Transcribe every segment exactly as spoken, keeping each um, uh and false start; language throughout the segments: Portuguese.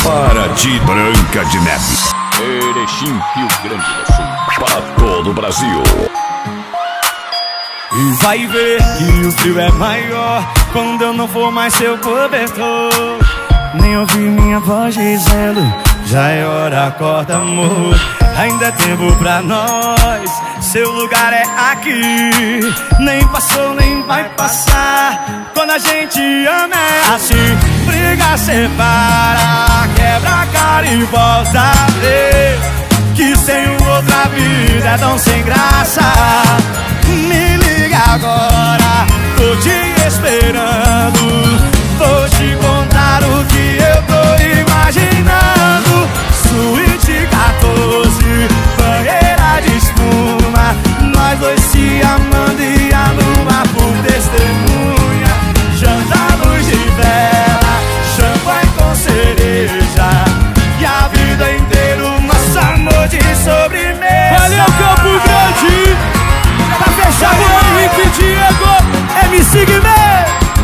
Para de Branca de Neve, Erechim, Rio Grande do Sul, para todo o Brasil. E vai ver que o frio é maior quando eu não for mais seu cobertor. Nem ouvir minha voz dizendo: já é hora, acorda, amor. Ainda é tempo pra nós, seu lugar é aqui. Nem passou, nem vai passar. Quando a gente ama é assim. Briga, separa, quebra a cara e volta a ver que sem outra vida é tão sem graça. Me liga agora, tô te esperando. Vou te contar o que eu tô imaginando. Suíte quatorze, banheira de espuma, nós dois se amando e a lua por testemunha. Janta, luz de vela, champanhe com cereja, e a vida inteira o nosso amor de sobremesa. Valeu, Campo Grande! Pra fechar com Henrique Diego, M C Guimê!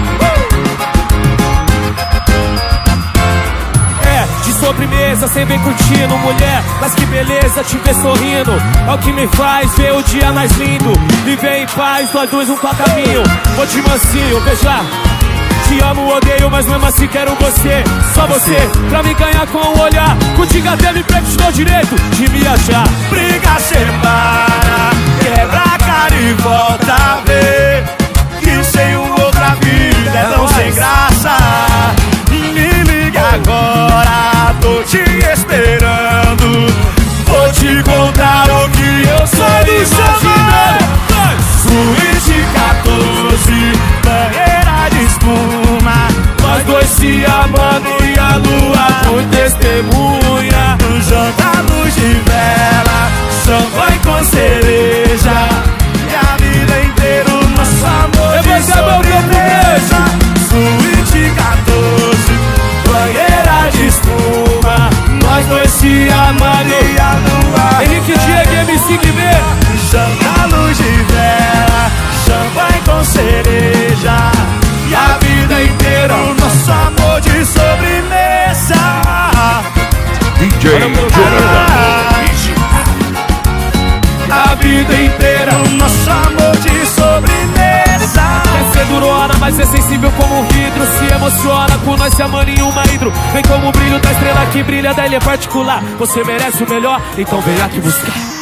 Sobremesa, sem bem curtindo, mulher, mas que beleza te ver sorrindo. É o que me faz ver o dia mais lindo. Viver em paz, nós dois um pra caminho. Vou te mansinho, beijar. Te amo, odeio, mas mesmo assim quero você. Só você, pra me ganhar com o olhar. Contigo até me prego, te dou direito de me achar. Briga, separa, quebra a cara e volta a ver que sem outra vida é tão sem graça. Me liga agora, tô te esperando. Vou te contar o que eu sou imaginando. Suíte quatorze, banheira de espuma, nós dois se amando e a lua por testemunha. Janta, luz de vela, champanhe com cereja, e a vida inteira o nosso amor de sobremesa. Suíte quatorze, banheira de espuma, nós dois se amando e a lua. Henrique Diego, M C Guimê. Janta, luz de vela, champanhe com cereja, e a vida inteira o nosso amor de sobremesa. D J Jonathan. A vida inteira o nosso amor de sobremesa. Quer ser durona, mas é sensível como um vidro. Se emociona com nós se amando em uma hidro. Vem como o brilho da estrela que brilha da ilha particular. Você merece o melhor, então vem aqui buscar.